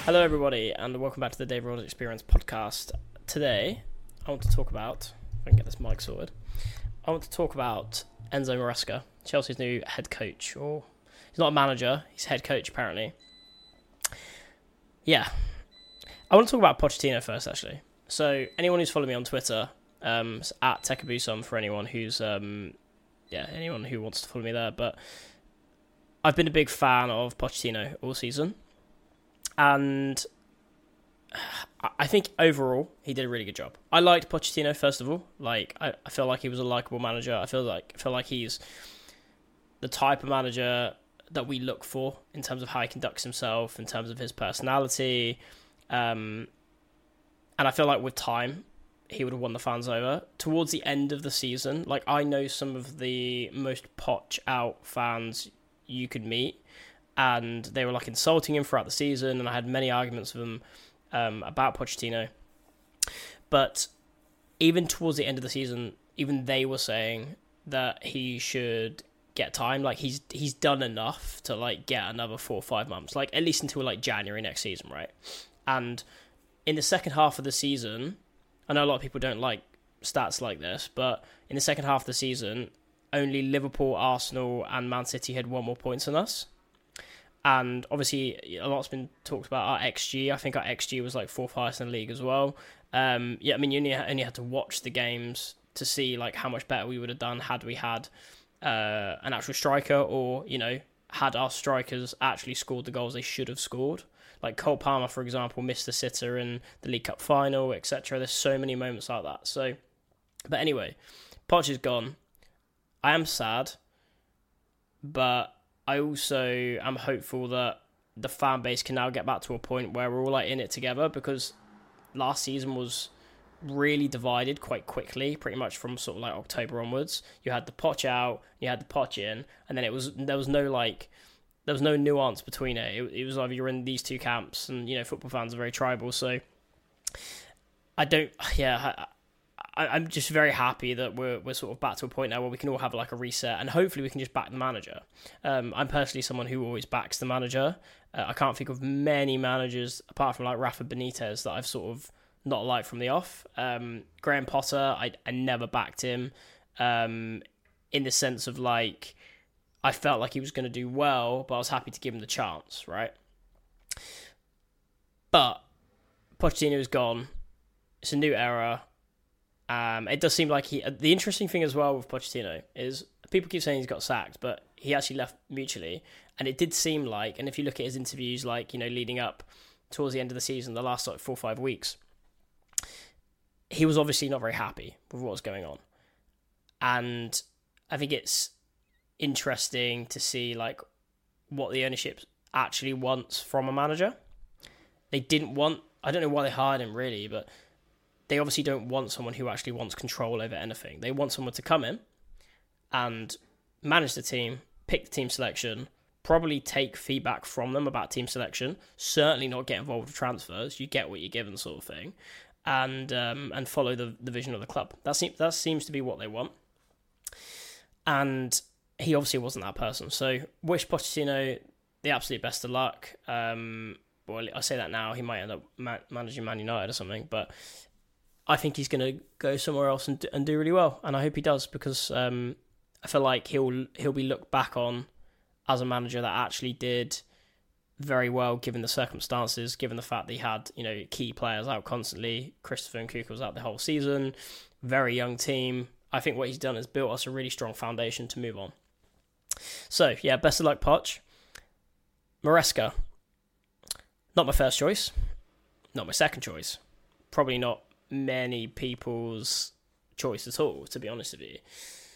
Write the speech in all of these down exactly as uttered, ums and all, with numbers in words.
Hello, everybody, and welcome back to the Dave Rollins Experience podcast. Today, I want to talk about, if I can get this mic sorted, I want to talk about Enzo Maresca, Chelsea's new head coach, or he's not a manager, he's head coach, apparently. Yeah. I want to talk about Pochettino first, actually. So, anyone who's followed me on Twitter, um, it's at Tekabusum for anyone who's, um, yeah, anyone who wants to follow me there, but I've been a big fan of Pochettino all season. And I think overall, he did a really good job. I liked Pochettino, first of all. Like, I, I feel like he was a likeable manager. I feel like I feel like he's the type of manager that we look for in terms of how he conducts himself, in terms of his personality. Um, and I feel like with time, he would have won the fans over. Towards the end of the season, like, I know some of the most Poch out fans you could meet, and they were like insulting him throughout the season, and I had many arguments with them um, about Pochettino. But even towards the end of the season, even they were saying that he should get time. Like, he's he's done enough to like get another four or five months, like at least until like January next season, right? And in the second half of the season, I know a lot of people don't like stats like this, but in the second half of the season, only Liverpool, Arsenal, and Man City had one more points than us. And obviously, a lot's been talked about our X G. I think our X G was like fourth highest in the league as well. Um, yeah, I mean, you only, only had to watch the games to see like how much better we would have done had we had uh, an actual striker, or, you know, had our strikers actually scored the goals they should have scored. Like Cole Palmer, for example, missed the sitter in the League Cup final, et cetera. There's so many moments like that. So, but anyway, Poch is gone. I am sad, but I also am hopeful that the fan base can now get back to a point where we're all like in it together, because last season was really divided quite quickly, pretty much from sort of like October onwards. You had the Poch out, you had the Poch in, and then it was there was no like there was no nuance between it. It, it was either you're in these two camps, and you know football fans are very tribal. So I don't, yeah. I, I'm just very happy that we're we're sort of back to a point now where we can all have like a reset, and hopefully we can just back the manager. Um, I'm personally someone who always backs the manager. Uh, I can't think of many managers apart from like Rafa Benitez that I've sort of not liked from the off. Um, Graham Potter, I I never backed him, um, in the sense of like I felt like he was going to do well, but I was happy to give him the chance, right? But Pochettino is gone. It's a new era. Um, it does seem like he... The interesting thing as well with Pochettino is people keep saying he's got sacked, but he actually left mutually. And it did seem like, and if you look at his interviews, like, you know, leading up towards the end of the season, the last like four or five weeks, he was obviously not very happy with what was going on. And I think it's interesting to see like what the ownership actually wants from a manager. They didn't want... I don't know why they hired him really, but they obviously don't want someone who actually wants control over anything. They want someone to come in and manage the team, pick the team selection, probably take feedback from them about team selection, certainly not get involved with transfers. You get what you're given sort of thing, and um, and follow the, the vision of the club. That seems, that seems to be what they want. And he obviously wasn't that person. So wish Pochettino the absolute best of luck. Um, well, I say that now. He might end up ma- managing Man United or something, but I think he's going to go somewhere else and do, and do really well, and I hope he does, because um, I feel like he'll he'll be looked back on as a manager that actually did very well given the circumstances, given the fact that he had, you know, key players out constantly. Christopher Nkunku was out the whole season, very young team. I think what he's done is built us a really strong foundation to move on. So yeah, best of luck, Poch. Maresca, not my first choice, not my second choice, probably not many people's choice at all, to be honest with you.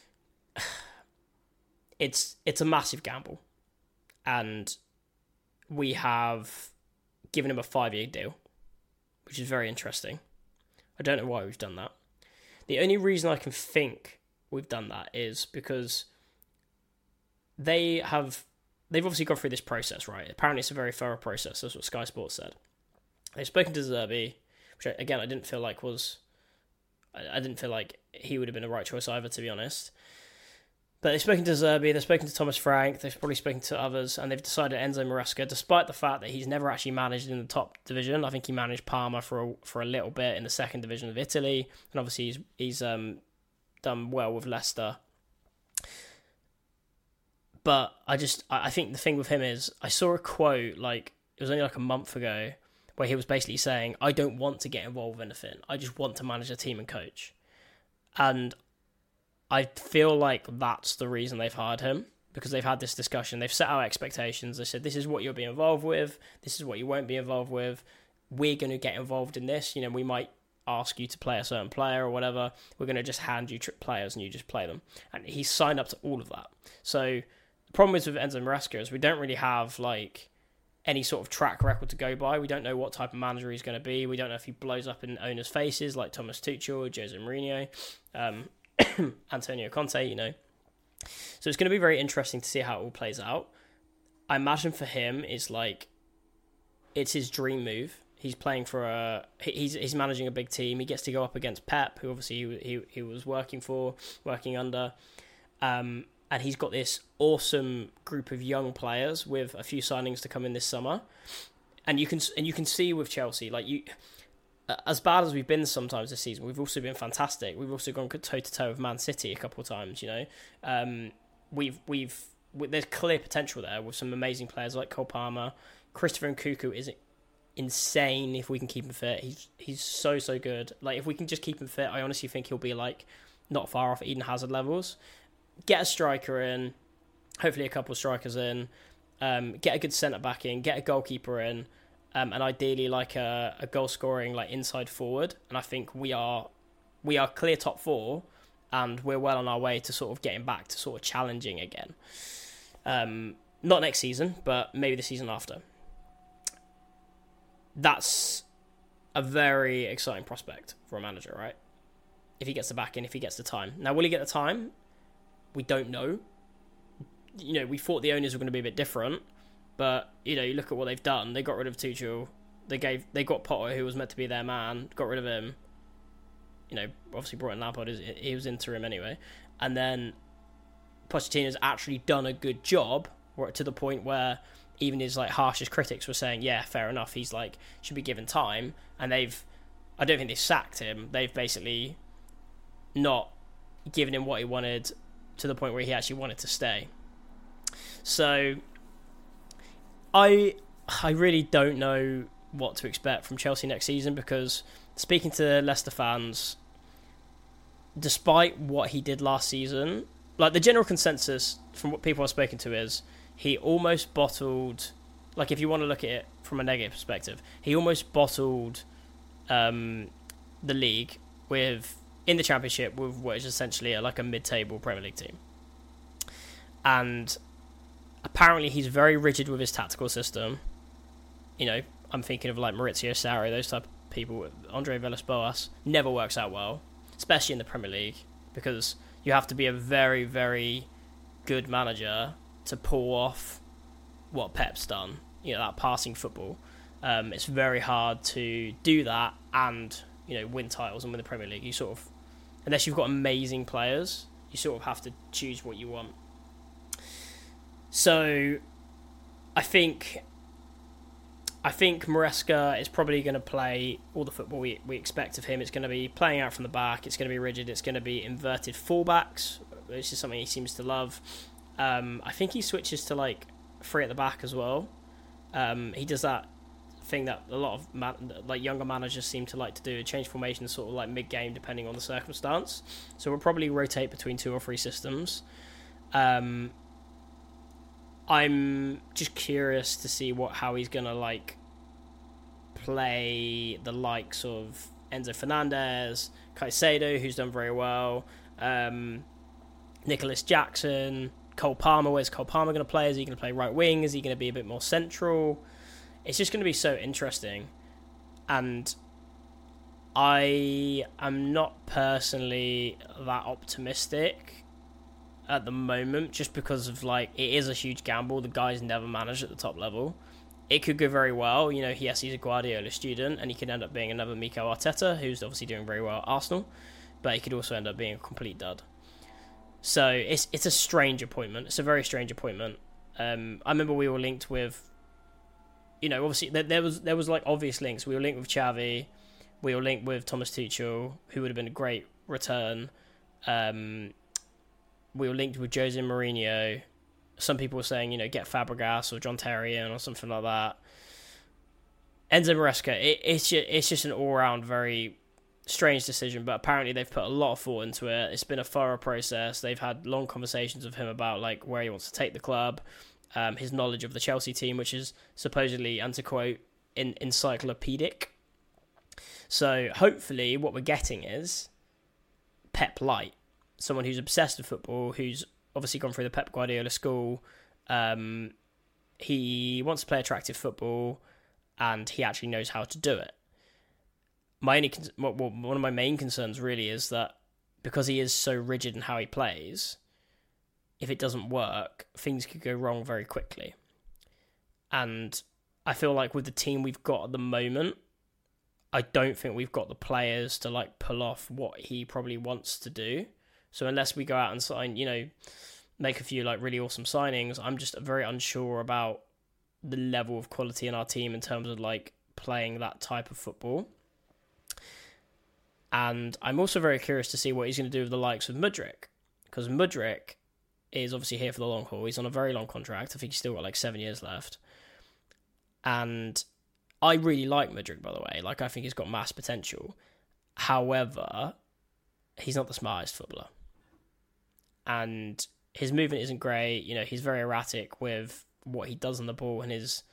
It's it's a massive gamble, and we have given him a five-year deal, which is very interesting. I don't know why we've done that. The only reason I can think we've done that is because they have they've obviously gone through this process, right? Apparently it's a very thorough process. That's what Sky Sports said. They've spoken to Zerbi, which again I didn't feel like was I didn't feel like he would have been the right choice either, to be honest. But they've spoken to Zerbi, they've spoken to Thomas Frank, they've probably spoken to others, and they've decided Enzo Maresca, despite the fact that he's never actually managed in the top division. I think he managed Parma for a, for a little bit in the second division of Italy, and obviously he's he's um, done well with Leicester. But I just, I think the thing with him is, I saw a quote, like, it was only like a month ago, where he was basically saying, I don't want to get involved with anything, I just want to manage a team and coach. And I feel like that's the reason they've hired him, because they've had this discussion. They've set out expectations. They said, this is what you'll be involved with. This is what you won't be involved with. We're going to get involved in this. You know, we might ask you to play a certain player or whatever. We're going to just hand you trick players and you just play them. And he's signed up to all of that. So the problem is with Enzo Maresca is we don't really have, like, any sort of track record to go by. We don't know what type of manager he's going to be. We don't know if he blows up in owners' faces like Thomas Tuchel or Jose Mourinho. Um... Antonio Conte, you know. So it's going to be very interesting to see how it all plays out. I imagine for him, it's like, it's his dream move. He's playing for a, he's he's managing a big team. He gets to go up against Pep, who obviously he he, he was working for, working under. Um, and he's got this awesome group of young players with a few signings to come in this summer. And you can and you can see with Chelsea, like you... as bad as we've been sometimes this season, we've also been fantastic. We've also gone toe to toe with Man City a couple of times. You know, um, we've we've we, there's clear potential there with some amazing players like Cole Palmer. Christopher Nkunku is insane if we can keep him fit. He's he's so so good. Like if we can just keep him fit, I honestly think he'll be like not far off Eden Hazard levels. Get a striker in, hopefully a couple of strikers in. Um, get a good centre back in. Get a goalkeeper in. Um, and ideally like a, a goal scoring like inside forward, and I think we are we are clear top four, and we're well on our way to sort of getting back to sort of challenging again. Um, not next season, but maybe the season after. That's a very exciting prospect for a manager, right? If he gets the back in, if he gets the time. Now, will he get the time? We don't know. You know, we thought the owners were going to be a bit different. But, you know, you look at what they've done. They got rid of Tuchel. They gave, they got Potter, who was meant to be their man. Got rid of him. You know, obviously brought in Lampard. He was interim anyway. And then Pochettino's actually done a good job, to the point where even his like harshest critics were saying, yeah, fair enough. He's like, should be given time. And they've, I don't think they've sacked him. They've basically not given him what he wanted, to the point where he actually wanted to stay. So I I really don't know what to expect from Chelsea next season, because speaking to Leicester fans, despite what he did last season, like the general consensus from what people I've spoken to is he almost bottled, like if you want to look at it from a negative perspective, he almost bottled um, the league with in the Championship with what is essentially a, like a mid-table Premier League team. And apparently he's very rigid with his tactical system. You know, I'm thinking of like Maurizio Sarri, those type of people. Andre Villas-Boas never works out well, especially in the Premier League, because you have to be a very, very good manager to pull off what Pep's done. You know, that passing football. Um, it's very hard to do that and, you know, win titles and win the Premier League. You sort of, unless you've got amazing players, you sort of have to choose what you want. So, I think, I think Maresca is probably going to play all the football we we expect of him. It's going to be playing out from the back. It's going to be rigid. It's going to be inverted fullbacks, which is something he seems to love. Um, I think he switches to like three at the back as well. Um, he does that thing that a lot of man, like younger managers seem to like to do, change formation sort of like mid-game depending on the circumstance. So we'll probably rotate between two or three systems. Um, I'm just curious to see what how he's gonna like play the likes of Enzo Fernandez, Caicedo, who's done very well, um, Nicholas Jackson, Cole Palmer. Where's Cole Palmer going to play? Is he going to play right wing? Is he going to be a bit more central? It's just going to be so interesting. And I am not personally that optimistic at the moment, just because of like, it is a huge gamble. The guy's never managed at the top level. It could go very well. You know, yes, he's a Guardiola student, and he could end up being another Mikel Arteta, who's obviously doing very well at Arsenal, but he could also end up being a complete dud. So it's it's a strange appointment. It's a very strange appointment. Um, I remember we were linked with, you know, obviously there, there was there was like obvious links. We were linked with Xavi, we were linked with Thomas Tuchel, who would have been a great return. Um, we were linked with Jose Mourinho. Some people were saying, you know, get Fabregas or John Terry in or something like that. Enzo Maresca, it, it's just, it's just an all-round very strange decision, but apparently they've put a lot of thought into it. It's been a thorough process. They've had long conversations with him about like where he wants to take the club, um, his knowledge of the Chelsea team, which is supposedly, and to quote, in, encyclopedic. So hopefully what we're getting is Pep Light, someone who's obsessed with football, who's obviously gone through the Pep Guardiola school. Um, he wants to play attractive football, and he actually knows how to do it. My only, well, one of my main concerns really is that because he is so rigid in how he plays, if it doesn't work, things could go wrong very quickly. And I feel like with the team we've got at the moment, I don't think we've got the players to like pull off what he probably wants to do. So unless we go out and sign, you know, make a few like really awesome signings, I'm just very unsure about the level of quality in our team in terms of like playing that type of football. And I'm also very curious to see what he's going to do with the likes of Mudryk, because Mudryk is obviously here for the long haul. He's on a very long contract. I think he's still got like seven years left. And I really like Mudryk, by the way. Like, I think he's got mass potential. However, he's not the smartest footballer. And his movement isn't great. You know, he's very erratic with what he does on the ball and his,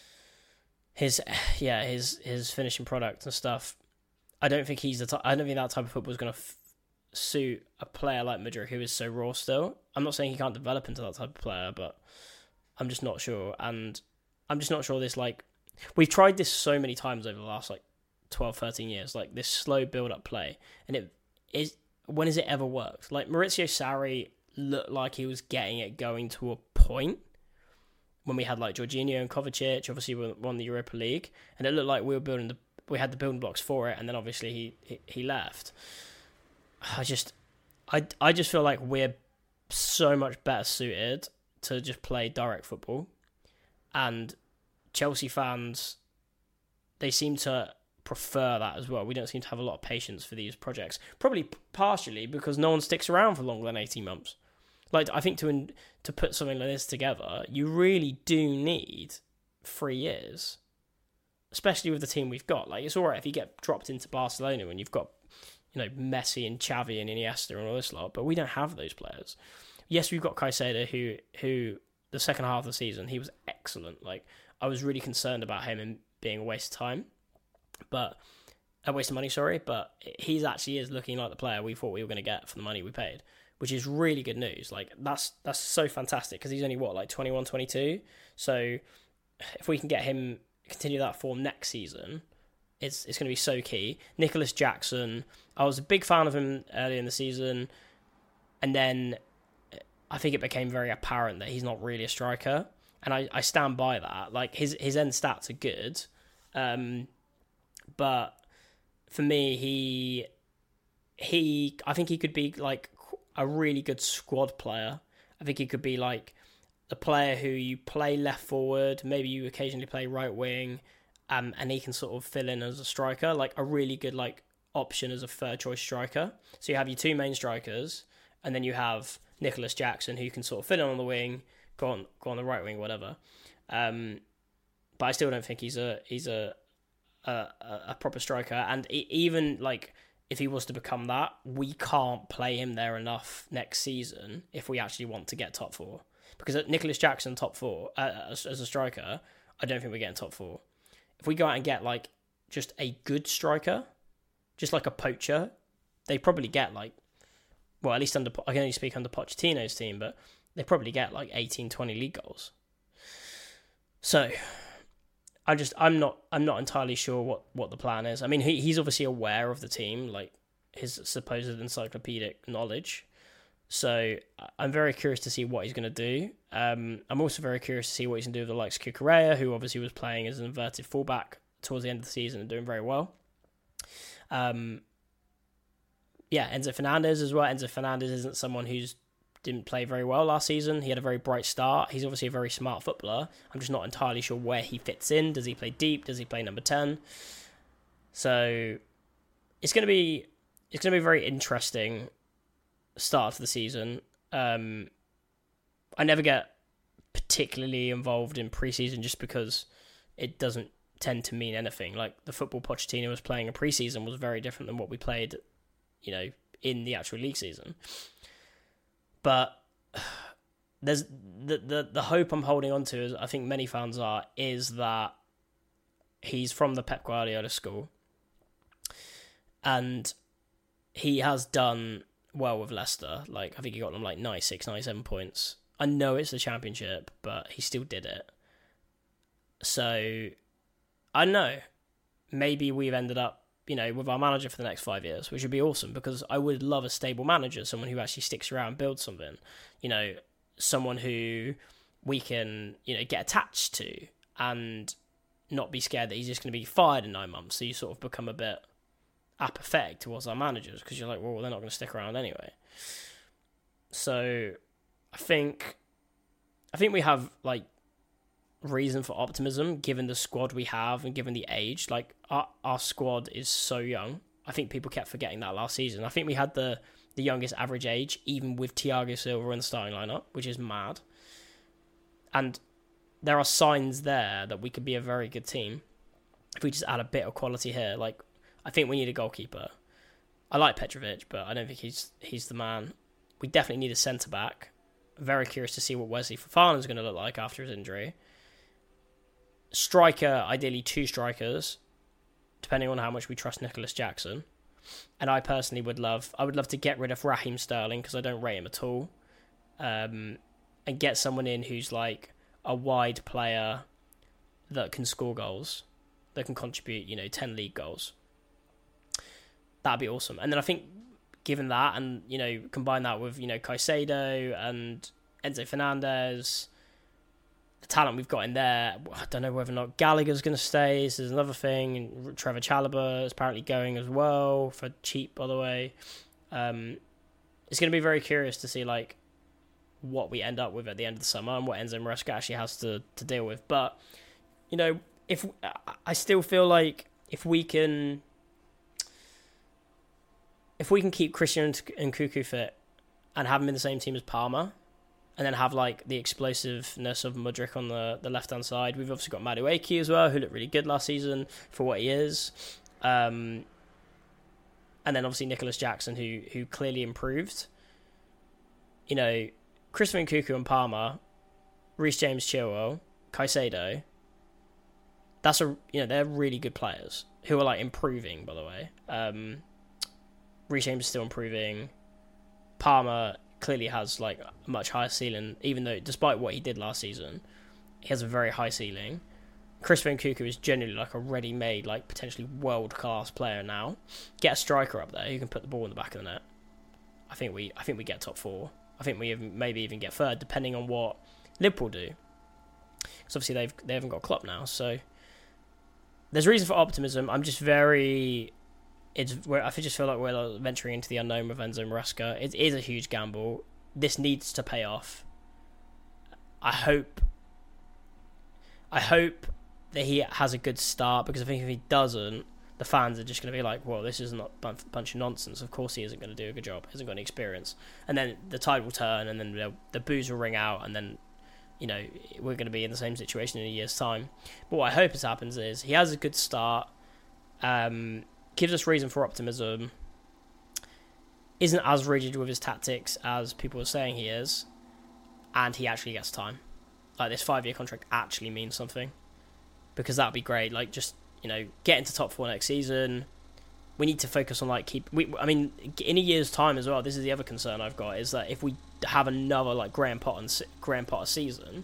his yeah, his his finishing product and stuff. I don't think he's the type, I don't think that type of football is going to f- suit a player like Mudryk, who is so raw still. I'm not saying he can't develop into that type of player, but I'm just not sure. And I'm just not sure this, like, we've tried this so many times over the last, like, twelve, thirteen years, like, this slow build-up play. And it is, when has it ever worked? Like, Maurizio Sarri looked like he was getting it going to a point when we had, like, Jorginho and Kovacic, obviously we won the Europa League, and it looked like we were building the we had the building blocks for it, and then obviously he, he, he left. I just, I, I just feel like we're so much better suited to just play direct football, and Chelsea fans, they seem to prefer that as well. We don't seem to have a lot of patience for these projects, probably partially because no one sticks around for longer than eighteen months. Like, I think to to put something like this together, you really do need three years. Especially with the team we've got. Like, it's all right if you get dropped into Barcelona when you've got, you know, Messi and Xavi and Iniesta and all this lot, but we don't have those players. Yes, we've got Caicedo, who, who the second half of the season, he was excellent. Like, I was really concerned about him and being a waste of time, but a waste of money, sorry, but he actually is looking like the player we thought we were going to get for the money we paid, which is really good news. Like, that's that's so fantastic, because he's only, what, like twenty-one, twenty-two? So if we can get him, continue that form next season, it's it's going to be so key. Nicholas Jackson, I was a big fan of him early in the season, and then I think it became very apparent that he's not really a striker, and I, I stand by that. Like, his his end stats are good, um, but for me, he he I think he could be like a really good squad player. I think he could be like a player who you play left forward, maybe you occasionally play right wing, um, and he can sort of fill in as a striker, like a really good like option as a third choice striker. So you have your two main strikers, and then you have Nicholas Jackson, who can sort of fill in on the wing, go on go on the right wing, whatever. Um, but I still don't think he's a he's a a, a proper striker, and even like if he was to become that, we can't play him there enough next season if we actually want to get top four. Because at Nicholas Jackson top four uh, as, as a striker, I don't think we're getting top four. If we go out and get like just a good striker, just like a poacher, they probably get like, well, at least under, I can only speak under Pochettino's team, but they probably get like eighteen, twenty league goals. So I just, I'm not, I'm not entirely sure what, what the plan is. I mean, he he's obviously aware of the team, like his supposed encyclopedic knowledge. So I'm very curious to see what he's going to do. Um, I'm also very curious to see what he's going to do with the likes of Cucurella, who obviously was playing as an inverted fullback towards the end of the season and doing very well. Um, yeah, Enzo Fernandez as well. Enzo Fernandez isn't someone who's didn't play very well last season. He had a very bright start. He's obviously a very smart footballer. I'm just not entirely sure where he fits in. Does he play deep? Does he play number ten? So it's going to be it's going to be a very interesting start to the season. Um, I never get particularly involved in preseason just because it doesn't tend to mean anything. Like the football Pochettino was playing in preseason was very different than what we played, you know, in the actual league season. But there's the the the hope I'm holding on to, as I think many fans are, is that he's from the Pep Guardiola school, and he has done well with Leicester. Like I think he got them like ninety-six, ninety-seven points. I know it's the Championship, but he still did it. So I know maybe we've ended up, you know, with our manager for the next five years, which would be awesome because I would love a stable manager, someone who actually sticks around and builds something, you know, someone who we can, you know, get attached to and not be scared that he's just going to be fired in nine months. So you sort of become a bit apathetic towards our managers because you're like, well, they're not going to stick around anyway. So I think, I think we have like reason for optimism given the squad we have and given the age. Like our our squad is so young. I think people kept forgetting that last season. I think we had the the youngest average age even with Thiago Silva in the starting lineup, which is mad. And there are signs there that we could be a very good team if we just add a bit of quality here. Like I think we need a goalkeeper. I like Petrovic, but I don't think he's he's the man. We definitely need a centre back. Very curious to see what Wesley Fofana is going to look like after his injury. Striker, ideally two strikers, depending on how much we trust Nicholas Jackson. And I personally would love, I would love to get rid of Raheem Sterling because I don't rate him at all, um, and get someone in who's like a wide player that can score goals, that can contribute, you know, ten league goals. That'd be awesome. And then I think, given that, and you know, combine that with you know Caicedo and Enzo Fernandez. The talent we've got in there, I don't know whether or not Gallagher's going to stay. This is another thing. And Trevor Chalobah is apparently going as well for cheap, by the way. Um, it's going to be very curious to see like what we end up with at the end of the summer and what Enzo Maresca actually has to, to deal with. But you know, if I still feel like if we can, if we can keep Christian and Nkunku fit and have him in the same team as Palmer, and then have like the explosiveness of Mudryk on the, the left hand side. We've obviously got Madueke as well, who looked really good last season for what he is. Um, and then obviously Nicholas Jackson, who who clearly improved. You know, Christopher Nkunku and Palmer, Reece James, Chilwell, Caicedo. That's a you know they're really good players who are like improving. By the way, um, Reece James is still improving. Palmer clearly has like a much higher ceiling, even though despite what he did last season, he has a very high ceiling. Christopher Nkunku is generally like a ready-made, like potentially world-class player now. Get a striker up there who can put the ball in the back of the net. I think we, I think we get top four. I think we even, maybe even get third, depending on what Liverpool do. Because obviously they've they haven't got Klopp now, so there's reason for optimism. I'm just very. It's where I just feel like we're venturing into the unknown with Enzo Maresca. It is a huge gamble. This needs to pay off. I hope. I hope that he has a good start, because I think if he doesn't, the fans are just going to be like, "Well, this is not a bunch of nonsense. Of course, he isn't going to do a good job. He hasn't got any experience." And then the tide will turn, and then the boos will ring out, and then you know we're going to be in the same situation in a year's time. But what I hope has happens is he has a good start. Um. Gives us reason for optimism, isn't as rigid with his tactics as people are saying he is, and he actually gets time. Like, this five-year contract actually means something, because that'd be great. Like, just, you know, get into top four next season. We need to focus on, like, keep... We, I mean, in a year's time as well, this is the other concern I've got, is that if we have another, like, Graham Potter, Graham Potter season,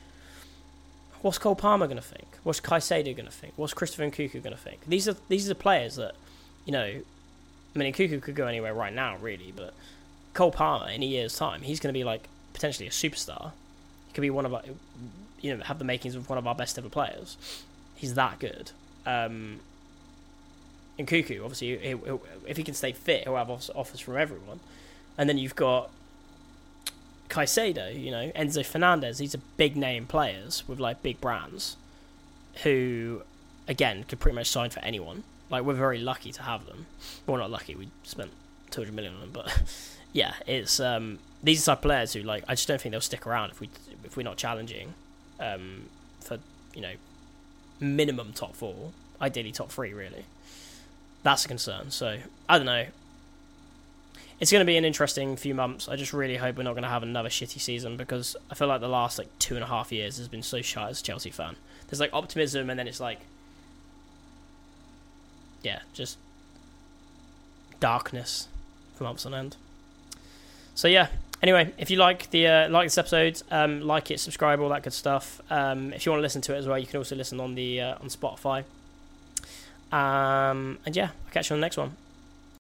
what's Cole Palmer going to think? What's Caicedo going to think? What's Christopher Nkunku going to think? These are these are the players that, you know, I mean, Nkunku could go anywhere right now, really, but Cole Palmer, in a year's time, he's going to be, like, potentially a superstar. He could be one of our, you know, have the makings of one of our best ever players. He's that good. Um, Nkunku, obviously, he'll, he'll, if he can stay fit, he'll have offers from everyone. And then you've got Caicedo, you know, Enzo Fernandez. These are big name players with like big brands, who, again, could pretty much sign for anyone. Like, we're very lucky to have them. Well, not lucky. We spent two hundred million on them, but yeah, it's um, these are type of players who, like, I just don't think they'll stick around if we if we're not challenging um, for, you know, minimum top four, ideally top three, really. That's a concern. So I don't know. It's going to be an interesting few months. I just really hope we're not going to have another shitty season, because I feel like the last like two and a half years has been so shite as a Chelsea fan. There's like optimism, and then it's like, yeah, just darkness for months on end. So yeah. Anyway, if you like the uh, like this episode, um, like it, subscribe, all that good stuff. Um, if you want to listen to it as well, you can also listen on the uh, on Spotify. Um, and yeah, I'll catch you on the next one.